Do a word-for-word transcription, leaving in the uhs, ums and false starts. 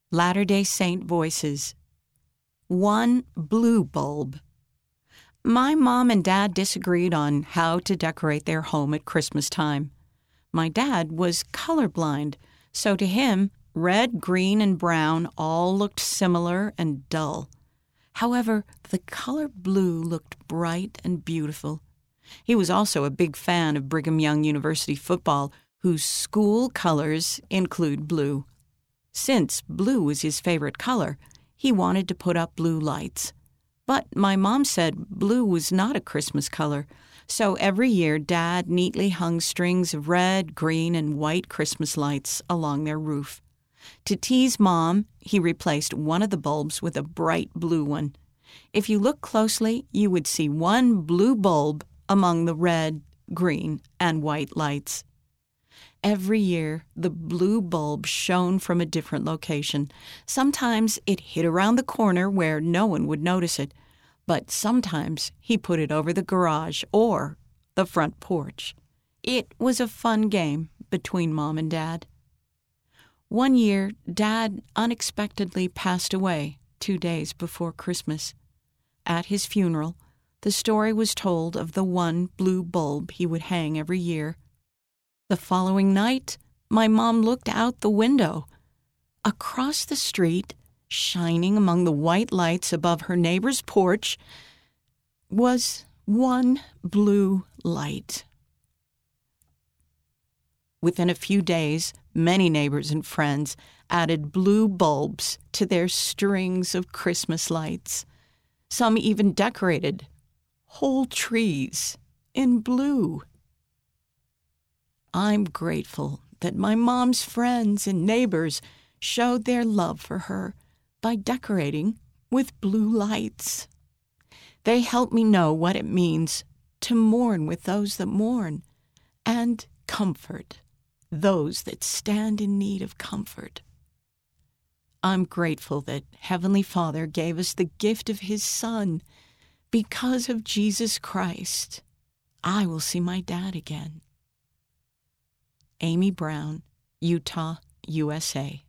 Latter-day Saint voices. One blue bulb. My mom and dad disagreed on how to decorate their home at Christmas time. My dad was colorblind, so to him, red, green, and brown all looked similar and dull. However, the color blue looked bright and beautiful. He was also a big fan of Brigham Young University football, whose school colors include blue. Since blue was his favorite color, he wanted to put up blue lights. But my mom said blue was not a Christmas color, so every year Dad neatly hung strings of red, green, and white Christmas lights along their roof. To tease Mom, he replaced one of the bulbs with a bright blue one. If you look closely, you would see one blue bulb among the red, green, and white lights. Every year, the blue bulb shone from a different location. Sometimes it hid around the corner where no one would notice it, but sometimes he put it over the garage or the front porch. It was a fun game between Mom and Dad. One year, Dad unexpectedly passed away two days before Christmas. At his funeral, the story was told of the one blue bulb he would hang every year. The following night, my mom looked out the window. Across the street, shining among the white lights above her neighbor's porch, was one blue light. Within a few days, many neighbors and friends added blue bulbs to their strings of Christmas lights. Some even decorated whole trees in blue. I'm grateful that my mom's friends and neighbors showed their love for her by decorating with blue lights. They helped me know what it means to mourn with those that mourn and comfort those that stand in need of comfort. I'm grateful that Heavenly Father gave us the gift of His Son. Because of Jesus Christ, I will see my dad again. Amy Brown, Utah, U S A.